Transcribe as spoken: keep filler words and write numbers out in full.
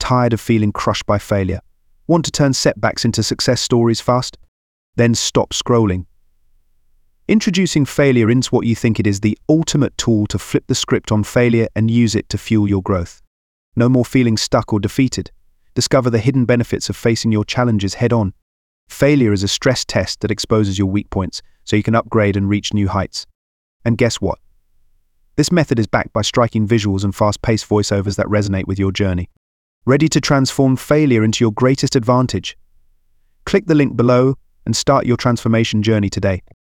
Tired of feeling crushed by failure? Want to turn setbacks into success stories fast? Then stop scrolling. Introducing failure into what you think it is, the ultimate tool to flip the script on failure and use it to fuel your growth. No more feeling stuck or defeated. Discover the hidden benefits of facing your challenges head-on. Failure is a stress test that exposes your weak points so you can upgrade and reach new heights. And guess what? This method is backed by striking visuals and fast-paced voiceovers that resonate with your journey. Ready to transform failure into your greatest advantage? Click the link below and start your transformation journey today.